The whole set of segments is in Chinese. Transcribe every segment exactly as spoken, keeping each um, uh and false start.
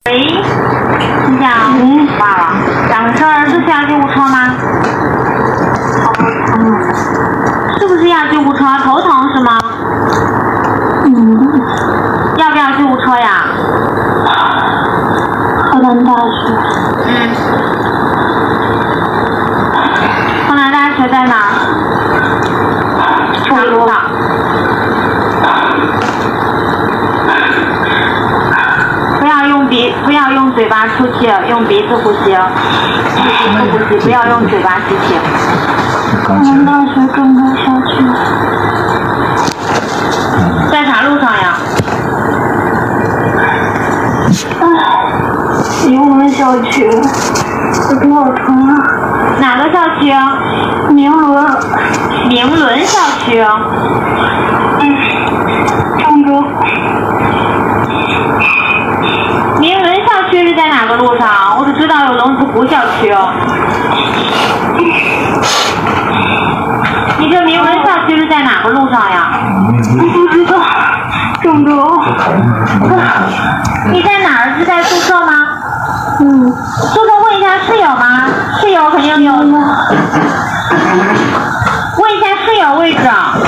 喂，你讲，嗯，挂了，咋回事儿？是需要救护车吗？嗯，是不是要救护车？头疼是吗？嗯，要不要救护车呀？河南大学。嗯。河南大学在哪儿？哪路上？不要用鼻，不要用嘴巴出气，用鼻子呼吸。用鼻子呼吸，不要用嘴巴吸气。河南大学郑州校区。在啥路上呀？哎，明伦校区。这多少层啊？哪个校区？明伦。明伦校区。嗯，郑州。明伦校区是在哪个路上？我只知道有龙子湖校区。你这明伦校区是在哪个路上呀？不知道。郑州。你在哪儿？是在宿舍吗？嗯。宿舍问一下室友吗？室友肯定有。问一下室友位置。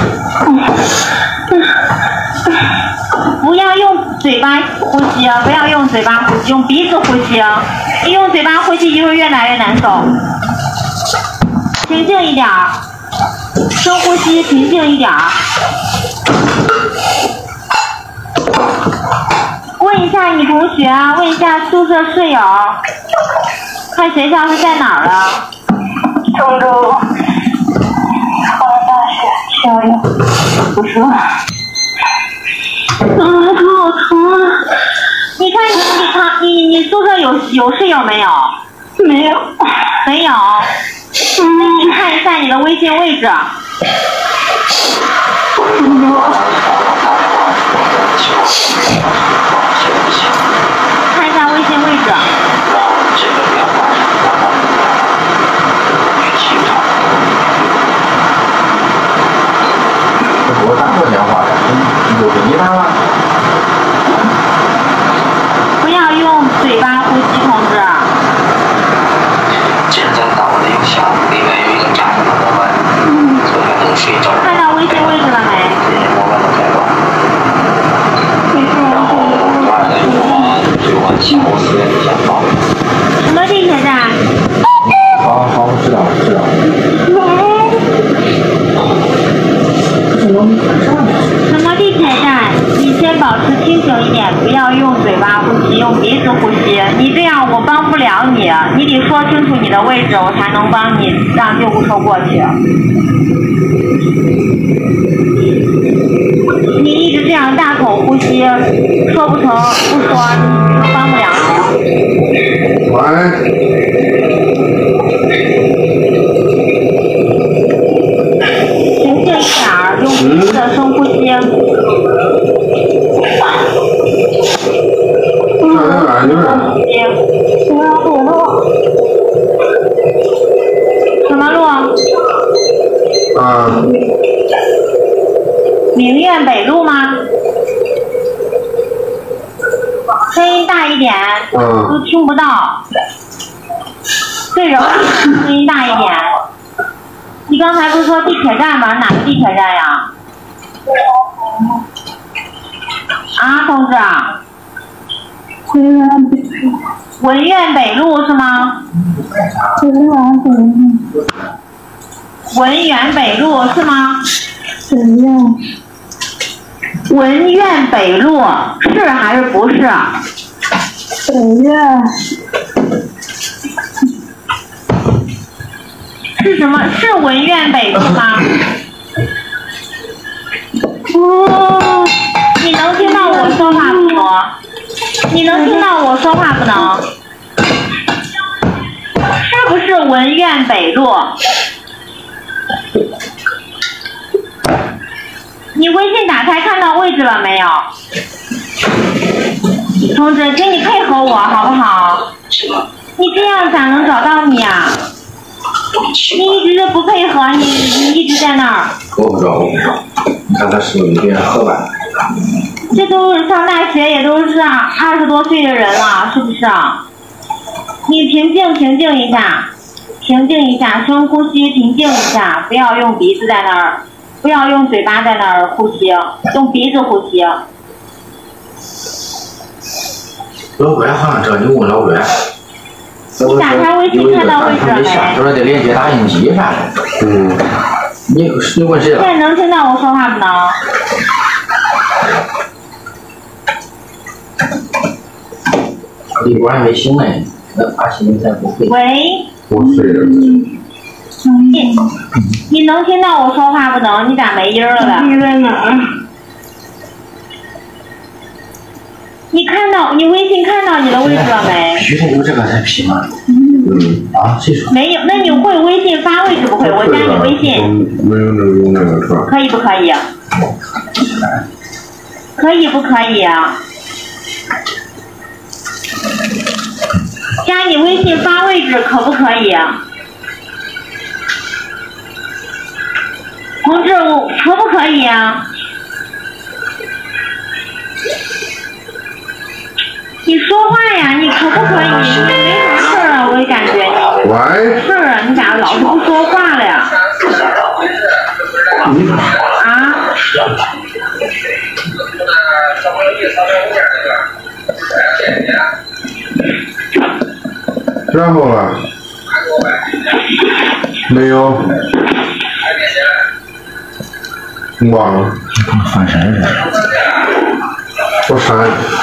不要用嘴巴呼吸，不要用嘴巴呼吸，用鼻子呼吸。一用嘴巴呼吸就会越来越难受。平静一点儿，深呼吸，平静一点儿。问一下你同学，问一下宿舍室友，看学校是在哪儿啊？郑州。河南大学校园。不是。啊，头好疼啊！你看你你他你你宿舍有有室友没有？没有。没有。嗯。那你看一下你的微信位置。嗯。看一下微信位置。 我打过电话，你就给你打了。 不要用嘴巴呼吸，同志。 现在到我的邮箱里面有一个炸弹的模板，嗯，昨天能睡着。 看到微信位置了没？ 这些模板都开了。然后晚上有我就往下午四点之前到。 什么地铁站？ 好好，知道知道。 什么地铁站？你先保持清醒一点，不要用嘴巴呼吸，用鼻子呼吸。你这样我帮不了你，你得说清楚你的位置，我才能帮你让救护车过去。你一直这样大口呼吸，说不成不说，帮不了你。 喂。 平静一点儿，用鼻子的深呼吸。 这在哪就是？ 什么路？ 啊。 明苑北路吗？声音大一点， 嗯。 都听不到。对人声音大一点。你刚才不是说地铁站吗？哪个地铁站呀？啊，同志。文苑北路。文苑北路是吗？文苑北路。文苑北路是吗？文苑。文苑北路是还是不是？文苑。是什么？是文苑北路吗？哦，你能听到我说话不能？你能听到我说话不能？是不是文苑北路？你微信打开看到位置了没有？同志，请你配合我好不好？你这样咋能找到你啊？你一直不配合，你你一直在那儿。 我不知道，我不知道。你看他是不是有点喝完？ 这都是上大学，也都是二十多岁的人了，是不是啊？你平静平静一下，平静一下，深呼吸，平静一下，不要用鼻子在那儿，不要用嘴巴在那儿呼吸，用鼻子呼吸。 老关好像知道你问老关。 你打开微信看到位置了没？ 他说得连接打印机啥的。 嗯。 你你问谁了？ 现在能听到我说话不能？ 李官还没醒呢，那发信息才不会。 喂。 我睡了。 你你能听到我说话不能？你咋没音儿了呗？ 你在哪儿？ 你看到你微信看到你的位置了没？ 必须得有这个才批吗？ 嗯。 啊，谁说？ 没有，那你会微信发位置不会？我加你微信。 没有那用那个是吧？ 可以不可以？可以不可以啊？加你微信发位置可不可以？同志，我可不可以啊？你说话呀，你可不可以？你没什么事儿啊，我也感觉你。 喂。 是啊，你咋老是不说话了呀？ 你啊？ 然后呢？没有。你忘了？ 翻身是？ 我删。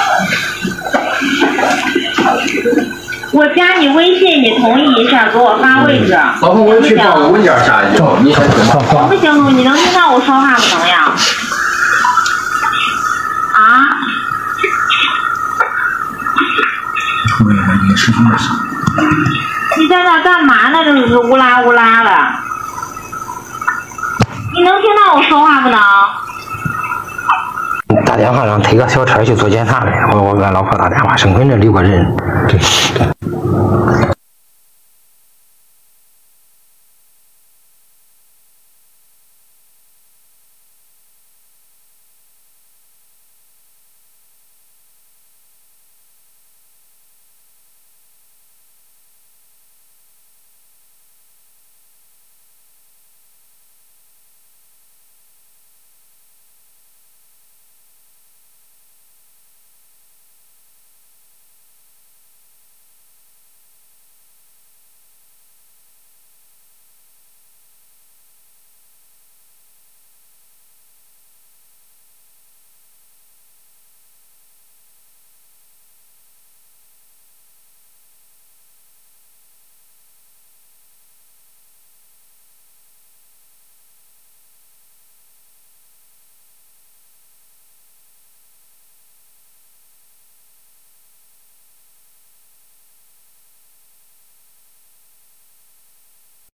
我加你微信，你同意一下，给我发位置。 老公，我去报个文件下去，你先听吧。 行不行？你能听到我说话不能呀？啊？你在那干嘛呢？这是乌拉乌拉的。你能听到我说话不能？ 打电话让推个小车去做检查呗。我我给俺老婆打电话，生困这留个人。对。